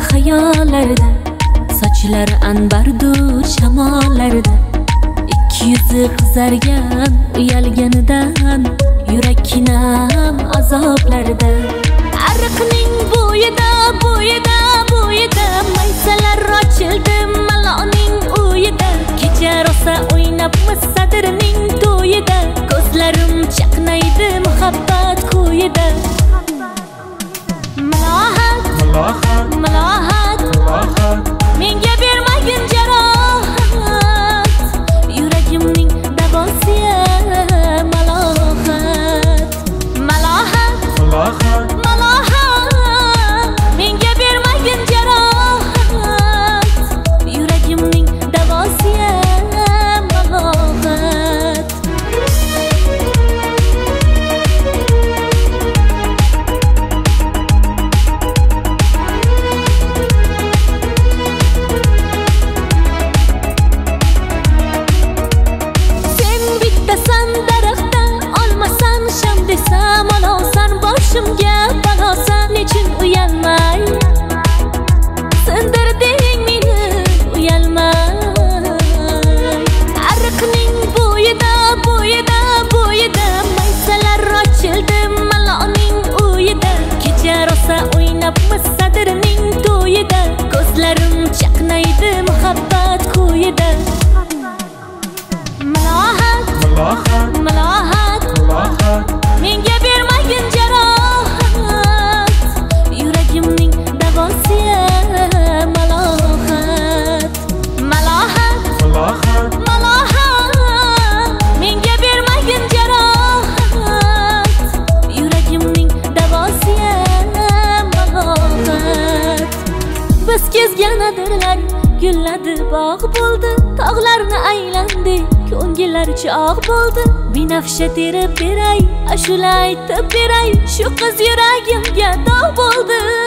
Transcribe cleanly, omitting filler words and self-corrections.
xayollarda, sochlari anbardur shamollarda. Ikki yuzi qizargan uyalganidan, yurakkinam azoblarda. Ariqning bo'yida maysalar ochildi maloning uyida. Kecha rosa o'ynabmiz sadrning to'yida. Ko'zlarim chaqnaydi muhabbat qo'yida. Malohat menga bermagin jarohat, yuragimning davosi malohat. Malohat menga bermagin jarohat, yuragimning davosi malohat. Desam olasan boshimga balosan, nechun uyalmay sindirding meni uyalmay. Ariqning bo'yida maysalar ochildi maloning uyida. Kecha rosa o'ynabmiz sadrning to'yida. Ko'zlarim chaqnaydi muhabbat qo'yida. Malohat menga bermagin jarohat, yuragimning davosi malohat. Malohat menga bermagin jarohat, yuragimning davosi malohat. Biz kezgan adirlar gulladi, bog' bo'ldi, tog'larni aylandi, ko'ngillar chog' bo'ldi. Binafsha terib beray, ashula aytib beray, shu qiz yuragimga dog' bo'ldi.